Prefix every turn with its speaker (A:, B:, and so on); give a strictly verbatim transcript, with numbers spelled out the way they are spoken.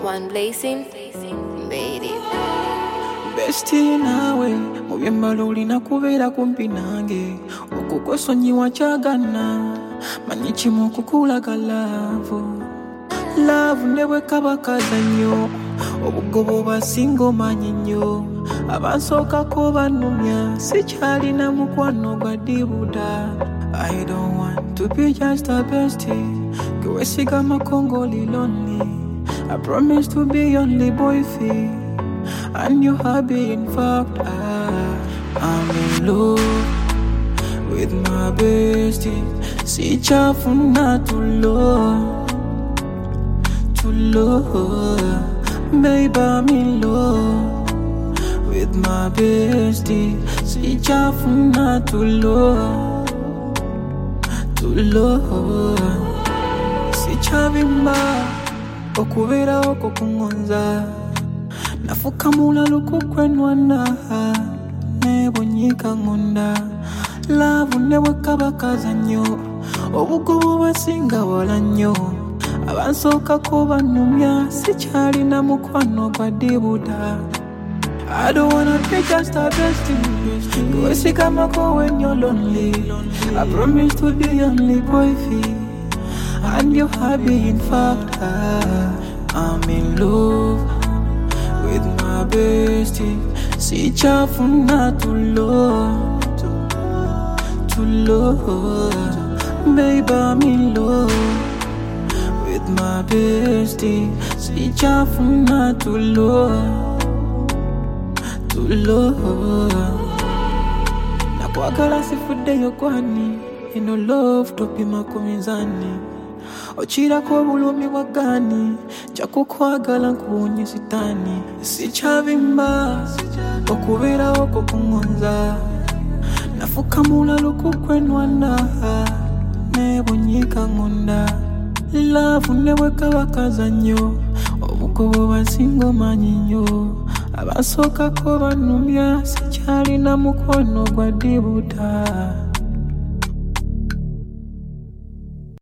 A: One blazing, baby.
B: Bestie nawe mubyembalo olina kubeera kumpi nange okukwesonyiwa kyagana manyi kimu okukulaga laavu laavu ne bwe kaba kazannyo obugobo basinga omanyi nnyo abansookako bannumya sikyalina mukwano gwa dibuda. I don't want to be just a bestie kwesiga Congoli lonely. I promise to be only boyfriend and you have been fucked up. I'm in love with my bestie. Si chafu na to love, to love. Baby, I'm in love with my bestie. Si chafu na to love, to love. Si chavimba okubera okukungonza nafuka mulalo kukwenwana nebonyika ngunda laavu ne bwe kaba kazannyo obugobo basinga wala nnyo abansookako bannumya sikyalina mukwano gwa dibuda. I don't wanna be just a bestie kwesigamako when you're lonely. I promise to be only boyfriend and you have been fucked up. I'm in love with my bestie. Si chafu na to love, to love. Baby, I'm in love with my bestie. Si chafu na to love, to love. Nakwagala sifude yokwani ino love topi makumizani ochira kwa bulumi wagani chakukwagala nkuunye sitani sichavimba okubera okukungonza nafuka mulalo kukwenwana nebonyika ngunda laavu ne bwe kaba kazannyo obugobo basinga omanyi nnyo abansookako bannumya sikyalina mukwano gwa dibuda.